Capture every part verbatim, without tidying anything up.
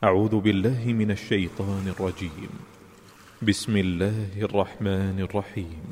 أعوذ بالله من الشيطان الرجيم. بسم الله الرحمن الرحيم.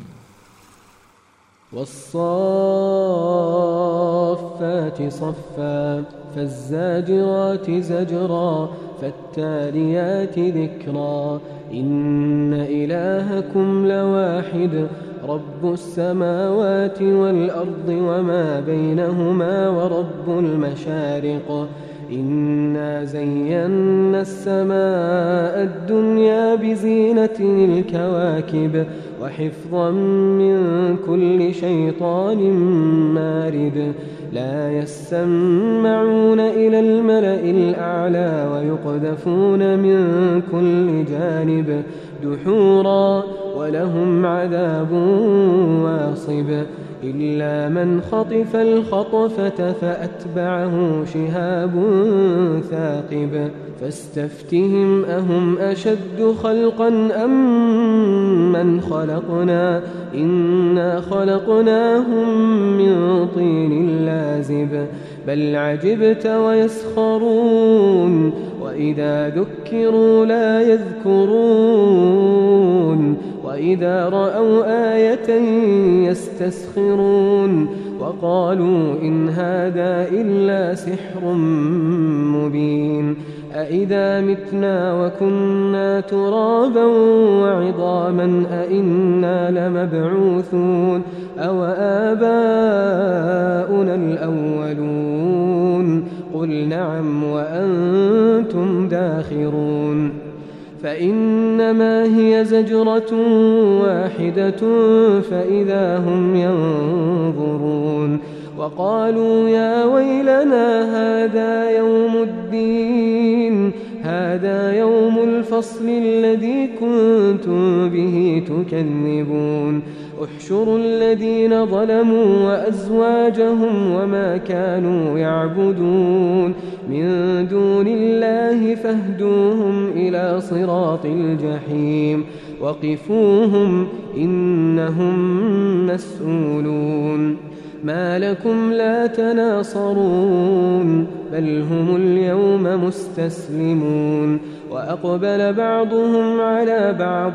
والصافات صفا فالزاجرات زجرا فالتاليات ذكرا إن إلهكم لواحد رب السماوات والأرض وما بينهما ورب المشارق إنا زينا السماء الدنيا بزينة الكواكب وحفظا من كل شيطان مارد لا يسمعون إلى الملأ الأعلى ويقذفون من كل جانب دحورا ولهم عذاب واصب إلا من خطف الخطفة فأتبعه شهاب ثاقب فاستفتهم أهم أشد خلقا أم من خلقنا إنا خلقناهم من طين لازب بل عجبت ويسخرون وإذا ذكروا لا يذكرون وإذا رأوا آية يستسخرون وقالوا إن هذا إلا سحر مبين أإذا متنا وكنا ترابا وعظاما أإنا لمبعوثون أو آباؤنا الأولون قل نعم وأنتم داخرون فإنما هي زجرة واحدة فإذا هم ينظرون وقالوا يا ويلنا هذا يوم الدين هذا يوم الفصل الذي كنتم به تكذبون احشروا الذين ظلموا وأزواجهم وما كانوا يعبدون من دون الله فاهدوهم إلى صراط الجحيم وقفوهم إنهم مسؤولون ما لكم لا تناصرون بل هم اليوم مستسلمون وأقبل بعضهم على بعض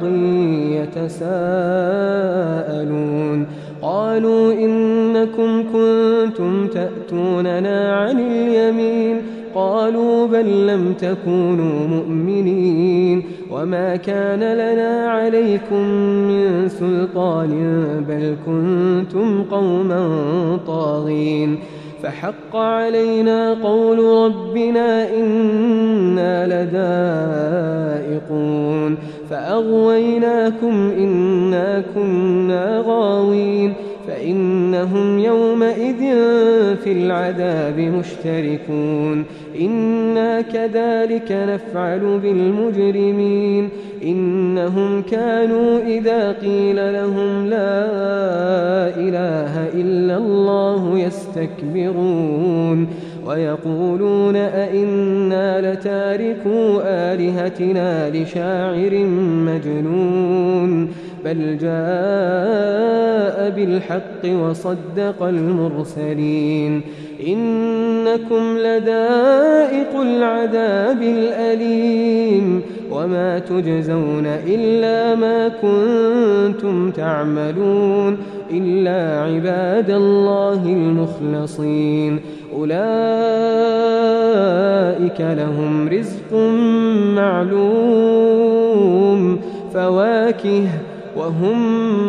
يتساءلون قالوا إنكم كنتم تأتوننا عن اليمين قالوا بل لم تكونوا مؤمنين وما كان لنا عليكم من سلطان بل كنتم قوما طاغين فحق علينا قول ربنا إنا لذائقون فأغويناكم إنا كنا غاوين فإنهم يومئذ في العذاب مشتركون إنا كذلك نفعل بالمجرمين إنهم كانوا إذا قيل لهم لا إله إلا الله يستكبرون ويقولون أئنا لتاركو آلهتنا لشاعر مجنون بل جاء بالحق وصدق المرسلين إنكم لذائق العذاب الأليم وما تجزون إلا ما كنتم تعملون إلا عباد الله المخلصين أولئك لهم رزق معلوم فواكه وهم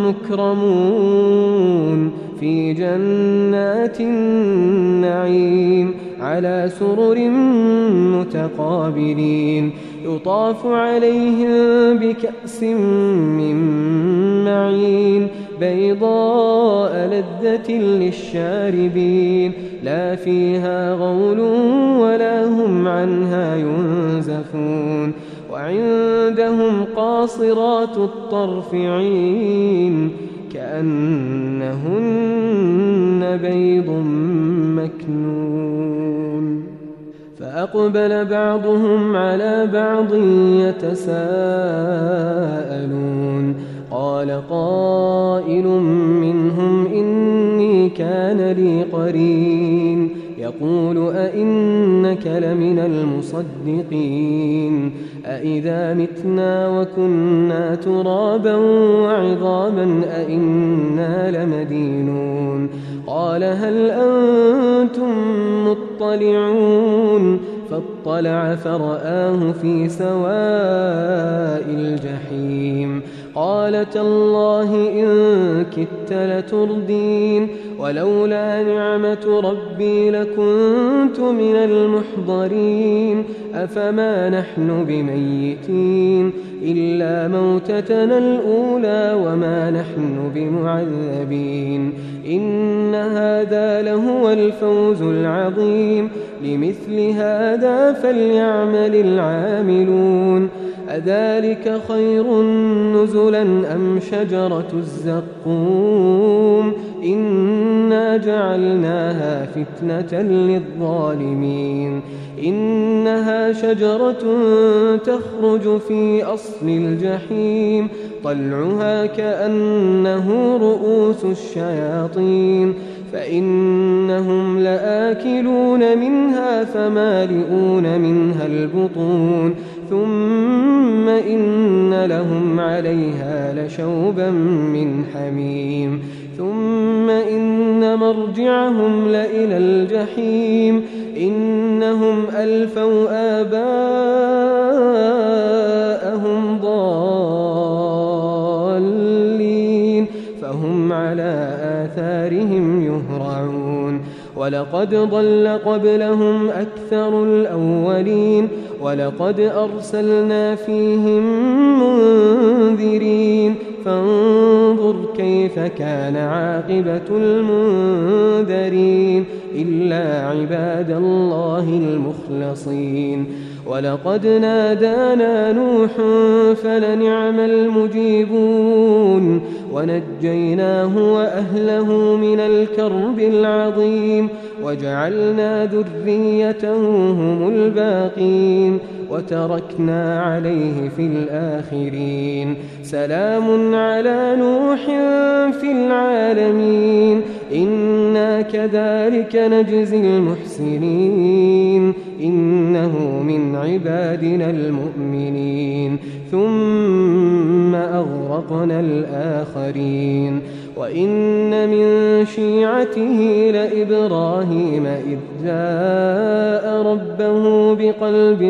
مكرمون في جنات النعيم على سرر متقابلين يطاف عليهم بكأس من معين بيضاء لذة للشاربين لا فيها غول ولا هم عنها ينزفون وعندهم قاصرات الطرف عين كأنهن بيض مكنون فأقبل بعضهم على بعض يتساءلون قال قائل منهم إني كان لي قرين يقول أئنك لمن المصدقين أئذا متنا وكنا ترابا وعظاما أئنا لمدينون قال هل أنتم مطلعون فاطلع فرآه في سواء الجحيم قال تالله إن كدت لتردين ولولا نعمة ربي لكنت من المحضرين أفما نحن بميتين إلا موتتنا الأولى وما نحن بمعذبين إن هذا لهو الفوز العظيم لمثل هذا فليعمل العاملون أذلك خير نزلا أم شجرة الزقوم إنا جعلناها فتنة للظالمين إنها شجرة تخرج في أصل الجحيم طلعها كأنه رؤوس الشياطين فإنهم لآكلون منها فمالئون منها البطون ثم إن لهم عليها لشوبا من حميم ثم إن مرجعهم لإلى الجحيم إنهم ألفوا آباءهم ضالين فهم على آثارهم يهرعون ولقد ضل قبلهم أكثر الأولين ولقد أرسلنا فيهم منذرين فانظر كيف كان عاقبة المنذرين إلا عباد الله المخلصين ولقد نادانا نوح فلنعم المجيبون ونجيناه وأهله من الكرب العظيم وجعلنا ذريته هم الباقين وتركنا عليه في الآخرين سلام على نوح في العالمين إنا كذلك نجزي المحسنين إنه من عبادنا المؤمنين ثم أغرقنا الآخرين وإن من شيعته لإبراهيم إذ جاء ربه بقلب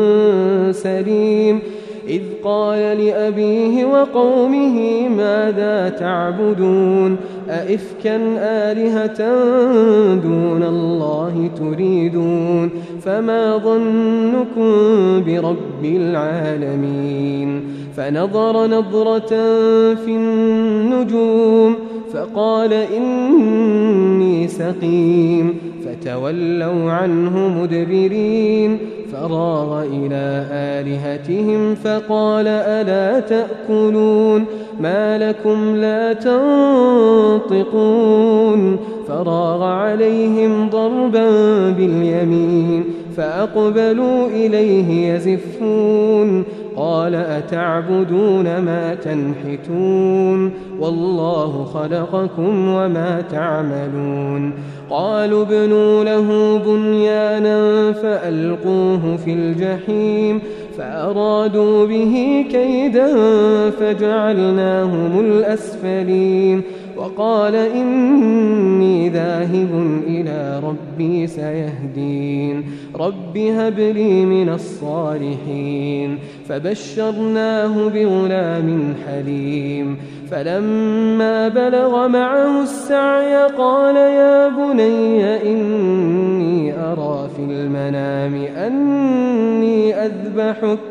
سليم إذ قال لأبيه وقومه ماذا تعبدون أئفكا آلهة دون الله تريدون فما ظنكم برب العالمين فنظر نظرة في النجوم فقال إني سقيم فتولوا عنه مدبرين فراغ إلى آلهتهم فقال ألا تأكلون ما لكم لا تنطقون فراغ عليهم ضربا باليمين فأقبلوا إليه يزفون قال أتعبدون ما تنحتون والله خلقكم وما تعملون قالوا ابنوا له بنيانا فألقوه في الجحيم فأرادوا به كيدا فجعلناهم الأسفلين وقال إني ذاهب إلى ربي سيهدين رب هب لي من الصالحين فبشرناه بغلام حليم فلما بلغ معه السعي قال يا بني إني أرى في المنام أني أذبحك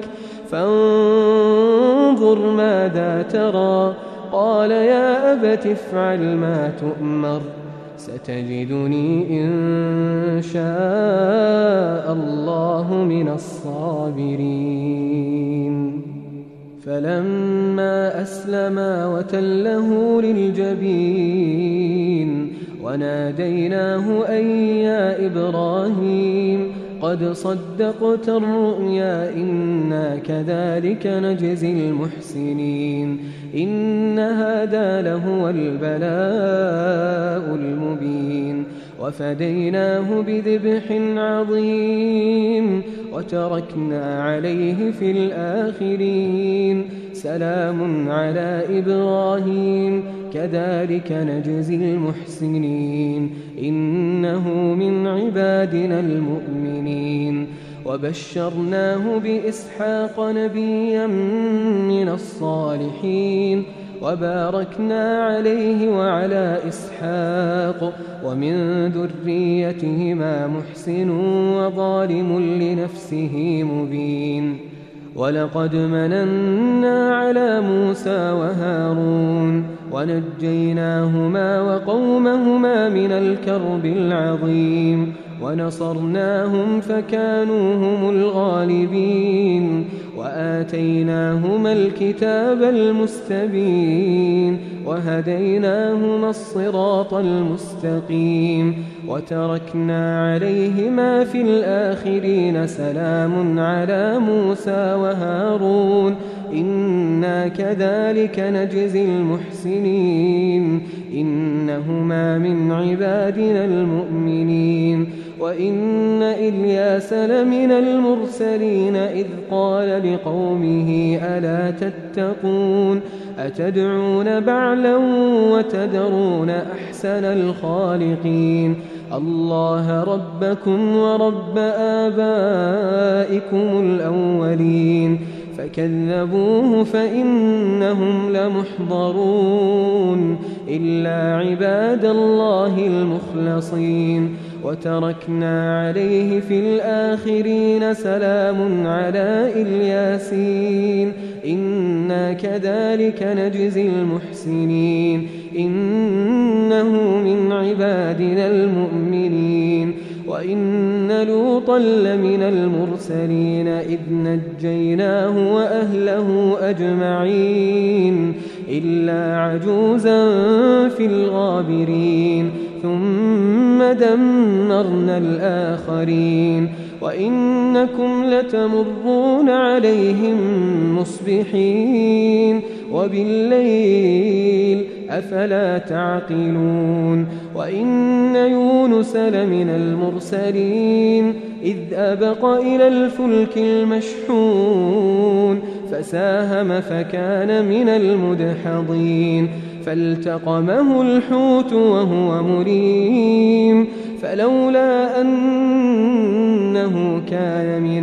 فانظر ماذا ترى قال يا أبت افعل ما تؤمر ستجدني إن شاء الله من الصابرين فلما أسلما وتله للجبين وناديناه أن يا إبراهيم قد صدقت الرؤيا إنا كذلك نجزي المحسنين إن هذا لهو البلاء المبين وفديناه بذبح عظيم وتركنا عليه في الآخرين سلام على إبراهيم كذلك نجزي المحسنين إنه من عبادنا المؤمنين وبشرناه بإسحاق نبيا من الصالحين وباركنا عليه وعلى إسحاق ومن ذريتهما محسن وظالم لنفسه مبين ولقد مننا على موسى وهارون ونجيناهما وقومهما من الكرب العظيم ونصرناهم فكانوا هم الغالبين وآتيناهما الكتاب المستبين وهديناهما الصراط المستقيم وتركنا عليهما في الآخرين سلام على موسى وهارون إنا كذلك نجزي المحسنين إنهما من عبادنا المؤمنين وإن إلياس لمن المرسلين إذ قال لقومه ألا تتقون أتدعون بعلا وتذرون أحسن الخالقين الله ربكم ورب آبائكم الأولين فكذبوه فإنهم لمحضرون إلا عباد الله المخلصين وتركنا عليه في الآخرين سلام على الياسين إنا كذلك نجزي المحسنين إنه من عبادنا المؤمنين وإن لوطا لمن المرسلين إذ نجيناه وأهله أجمعين إلا عجوزا في الغابرين ثم دمرنا الآخرين وإنكم لتمرون عليهم مصبحين وبالليل أفلا تعقلون وإن يونس لمن المرسلين إذ أبق إلى الفلك المشحون فساهم فكان من المدحضين فالتقمه الحوت وهو مليم فلولا أنه كان من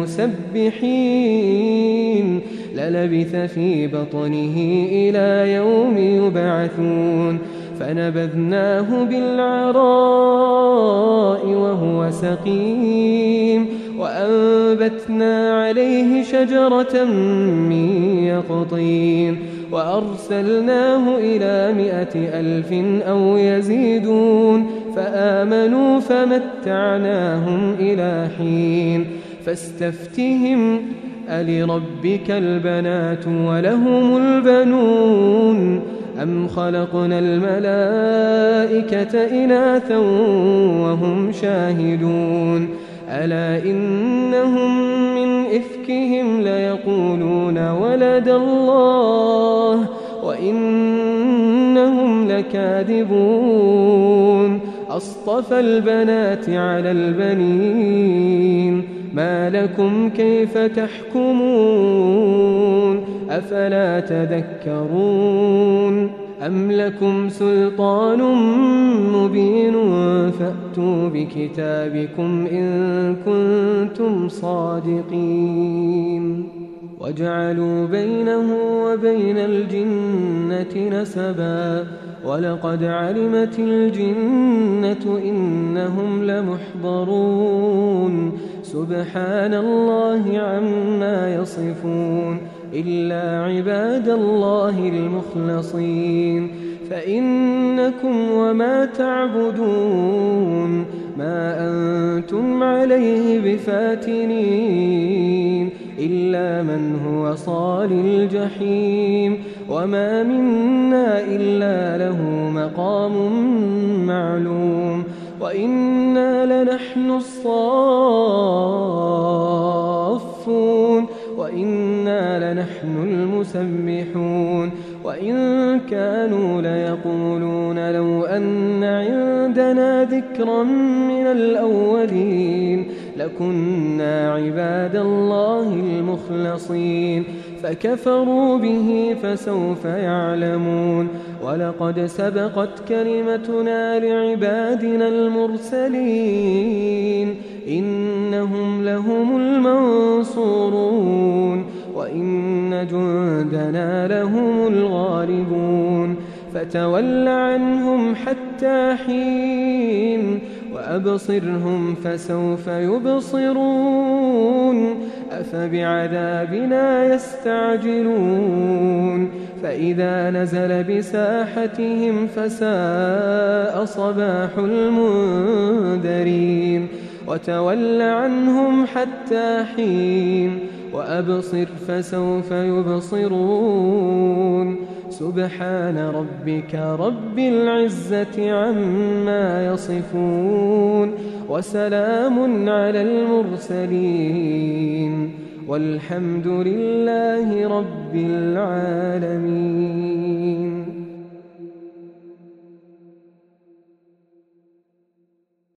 المسبحين للبث في بطنه إلى يوم يبعثون فنبذناه بالعراء وهو سقيم وأنبتنا عليه شجرة من يقطين وأرسلناه إلى مائة ألف أو يزيدون فآمنوا فمتعناهم إلى حين فاستفتهم ألربك البنات ولهم البنون أم خلقنا الملائكة إناثا وهم شاهدون ألا إنهم من إفكهم ليقولون ولد الله وإنهم لكاذبون أصطفى البنات على البنين ما لكم كيف تحكمون أفلا تذكرون أم لكم سلطان مبين فأتوا بكتابكم إن كنتم صادقين وجعلوا بينه وبين الجنة نسبا ولقد علمت الجنة إنهم لمحضرون سبحان الله عما يصفون إلا عباد الله المخلصين فإنكم وما تعبدون ما أنتم عليه بفاتنين إلا من هو صال الجحيم وما منا إلا له مقام معلوم وإنا لنحن الصافون وإنا لنحن المسبحون وإن كانوا ليقولون لو أن عندنا ذكرا من الأولين لكنا عباد الله المخلصين فكفروا به فسوف يعلمون ولقد سبقت كلمتنا لعبادنا المرسلين إنهم لهم المنصورون وإن جندنا لهم الغالبون فتول عنهم حتى حين وأبصرهم فسوف يبصرون أفبعذابنا يستعجلون فإذا نزل بساحتهم فساء صباح المنذرين وتول عنهم حتى حين وأبصر فسوف يبصرون سبحان ربك رب العزة عما يصفون وسلام على المرسلين والحمد لله رب العالمين.